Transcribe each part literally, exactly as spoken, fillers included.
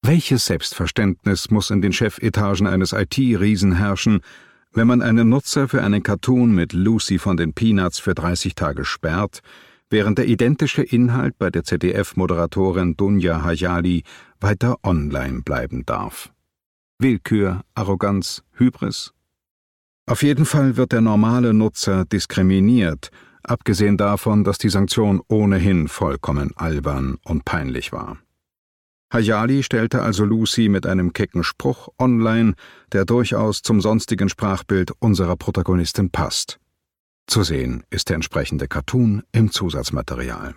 Welches Selbstverständnis muss in den Chefetagen eines I T-Riesen herrschen, wenn man einen Nutzer für einen Cartoon mit Lucy von den Peanuts für dreißig Tage sperrt, während der identische Inhalt bei der Z D F-Moderatorin Dunja Hayali weiter online bleiben darf? Willkür, Arroganz, Hybris? Auf jeden Fall wird der normale Nutzer diskriminiert, abgesehen davon, dass die Sanktion ohnehin vollkommen albern und peinlich war. Hayali stellte also Lucy mit einem kecken Spruch online, der durchaus zum sonstigen Sprachbild unserer Protagonistin passt. Zu sehen ist der entsprechende Cartoon im Zusatzmaterial.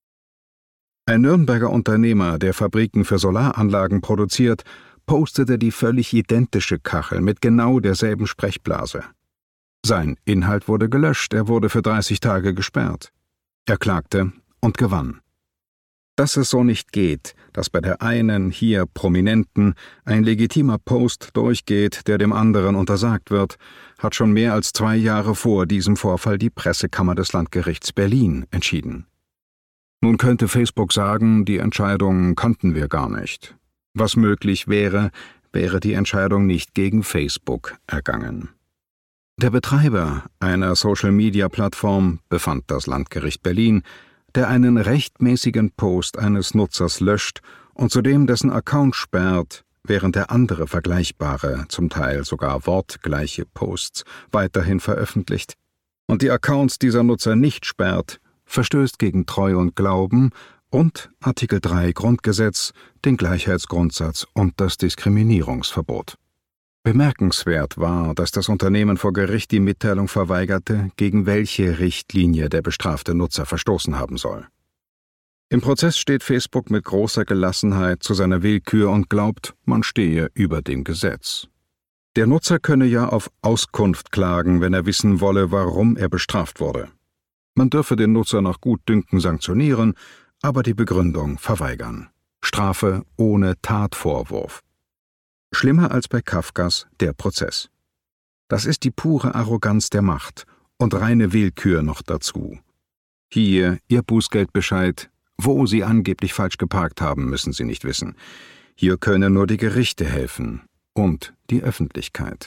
Ein Nürnberger Unternehmer, der Fabriken für Solaranlagen produziert, postete die völlig identische Kachel mit genau derselben Sprechblase. Sein Inhalt wurde gelöscht, er wurde für dreißig Tage gesperrt. Er klagte und gewann. Dass es so nicht geht, dass bei der einen, hier Prominenten, ein legitimer Post durchgeht, der dem anderen untersagt wird, hat schon mehr als zwei Jahre vor diesem Vorfall die Pressekammer des Landgerichts Berlin entschieden. Nun könnte Facebook sagen, die Entscheidung kannten wir gar nicht. Was möglich wäre, wäre die Entscheidung nicht gegen Facebook ergangen. Der Betreiber einer Social-Media-Plattform, befand das Landgericht Berlin, der einen rechtmäßigen Post eines Nutzers löscht und zudem dessen Account sperrt, während er andere vergleichbare, zum Teil sogar wortgleiche Posts weiterhin veröffentlicht und die Accounts dieser Nutzer nicht sperrt, verstößt gegen Treu und Glauben und Artikel drei Grundgesetz, den Gleichheitsgrundsatz und das Diskriminierungsverbot. Bemerkenswert war, dass das Unternehmen vor Gericht die Mitteilung verweigerte, gegen welche Richtlinie der bestrafte Nutzer verstoßen haben soll. Im Prozess steht Facebook mit großer Gelassenheit zu seiner Willkür und glaubt, man stehe über dem Gesetz. Der Nutzer könne ja auf Auskunft klagen, wenn er wissen wolle, warum er bestraft wurde. Man dürfe den Nutzer nach Gutdünken sanktionieren, aber die Begründung verweigern. Strafe ohne Tatvorwurf. Schlimmer als bei Kafkas der Prozess. Das ist die pure Arroganz der Macht und reine Willkür noch dazu. Hier Ihr Bußgeldbescheid, wo Sie angeblich falsch geparkt haben, müssen Sie nicht wissen. Hier können nur die Gerichte helfen und die Öffentlichkeit.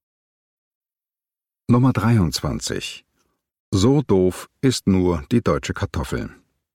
Nummer dreiundzwanzig. So doof ist nur die deutsche Kartoffel.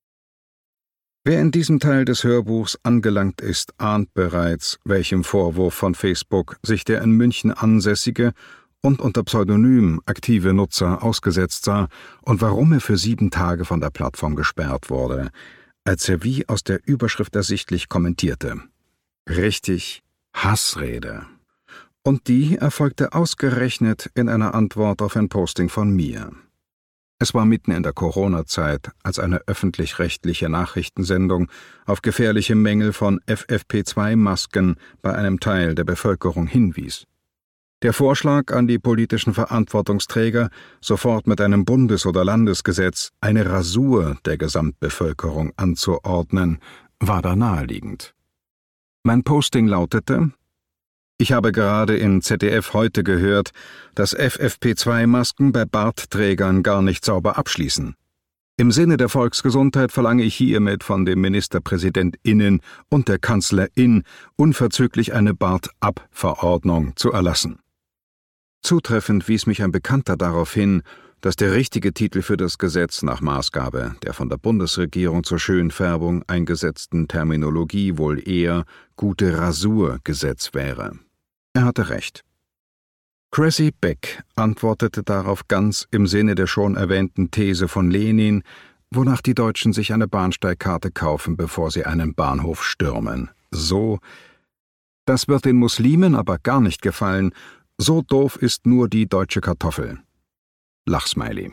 Wer in diesem Teil des Hörbuchs angelangt ist, ahnt bereits, welchem Vorwurf von Facebook sich der in München ansässige und unter Pseudonym aktive Nutzer ausgesetzt sah und warum er für sieben Tage von der Plattform gesperrt wurde, als er wie aus der Überschrift ersichtlich kommentierte. Richtig, Hassrede. Und die erfolgte ausgerechnet in einer Antwort auf ein Posting von mir. Es war mitten in der Corona-Zeit, als eine öffentlich-rechtliche Nachrichtensendung auf gefährliche Mängel von F F P zwei Masken bei einem Teil der Bevölkerung hinwies. Der Vorschlag an die politischen Verantwortungsträger, sofort mit einem Bundes- oder Landesgesetz eine Rasur der Gesamtbevölkerung anzuordnen, war da naheliegend. Mein Posting lautete: Ich habe gerade in Z D F heute gehört, dass F F P zwei Masken bei Bartträgern gar nicht sauber abschließen. Im Sinne der Volksgesundheit verlange ich hiermit von dem MinisterpräsidentInnen und der Kanzlerin unverzüglich eine Bart-Ab-Verordnung zu erlassen. Zutreffend wies mich ein Bekannter darauf hin, dass der richtige Titel für das Gesetz nach Maßgabe der von der Bundesregierung zur Schönfärbung eingesetzten Terminologie wohl eher Gute-Rasur-Gesetz wäre. Er hatte recht. Cressy Beck antwortete darauf ganz im Sinne der schon erwähnten These von Lenin, wonach die Deutschen sich eine Bahnsteigkarte kaufen, bevor sie einen Bahnhof stürmen. So: Das wird den Muslimen aber gar nicht gefallen, so doof ist nur die deutsche Kartoffel. Lachsmiley.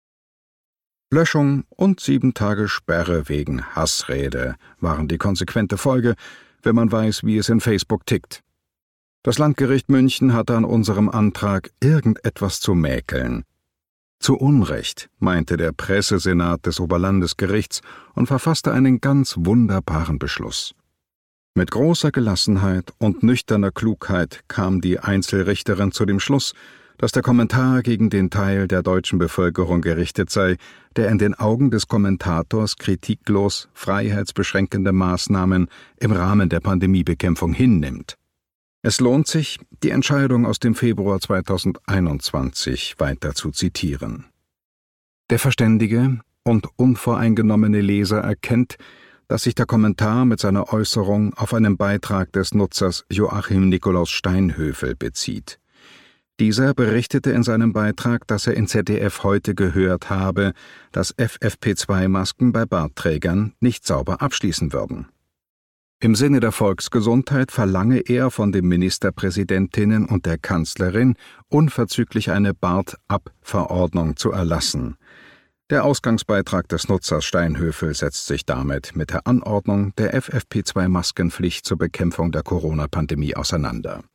Löschung und sieben Tage Sperre wegen Hassrede waren die konsequente Folge, wenn man weiß, wie es in Facebook tickt. Das Landgericht München hatte an unserem Antrag irgendetwas zu mäkeln. Zu Unrecht, meinte der Pressesenat des Oberlandesgerichts und verfasste einen ganz wunderbaren Beschluss. Mit großer Gelassenheit und nüchterner Klugheit kam die Einzelrichterin zu dem Schluss, dass der Kommentar gegen den Teil der deutschen Bevölkerung gerichtet sei, der in den Augen des Kommentators kritiklos freiheitsbeschränkende Maßnahmen im Rahmen der Pandemiebekämpfung hinnimmt. Es lohnt sich, die Entscheidung aus dem Februar zweitausendeinundzwanzig weiter zu zitieren. Der verständige und unvoreingenommene Leser erkennt, dass sich der Kommentar mit seiner Äußerung auf einen Beitrag des Nutzers Joachim Nikolaus Steinhöfel bezieht. Dieser berichtete in seinem Beitrag, dass er in Z D F Heute gehört habe, dass F F P zwei Masken bei Bartträgern nicht sauber abschließen würden. Im Sinne der Volksgesundheit verlange er von den Ministerpräsidentinnen und der Kanzlerin, unverzüglich eine Bart-Ab-Verordnung zu erlassen. Der Ausgangsbeitrag des Nutzers Steinhöfel setzt sich damit mit der Anordnung der F F P zwei Maskenpflicht zur Bekämpfung der Corona-Pandemie auseinander.